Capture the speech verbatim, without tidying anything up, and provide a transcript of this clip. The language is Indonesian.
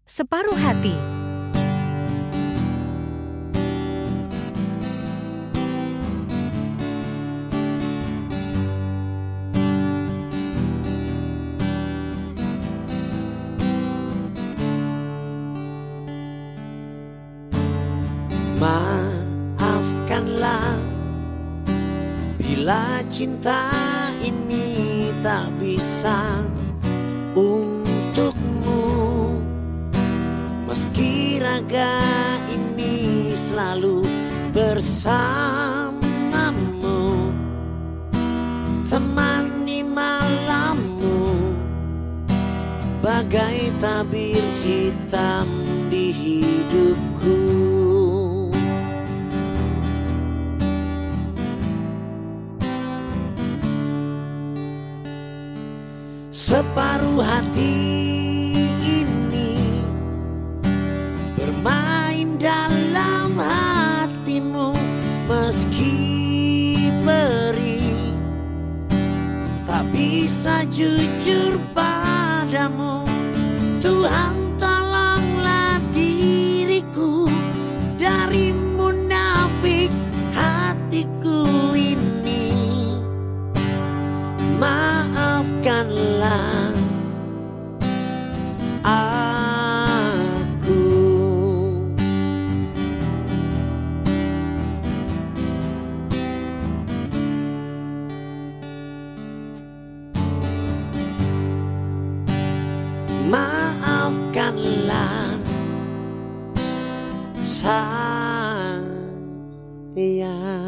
Separuh hati. Maafkanlah bila cinta ini tak bisa untukmu, meski raga ini selalu bersamamu, temani malammu bagai tabir hitam di hidupku. Separuh hati ini bermain dalam hatimu, meski perih tak bisa jujur padamu. Tuhan, tolonglah diriku dari munafik hatiku ini. Maafkanlah aku. Maafkanlah sayang.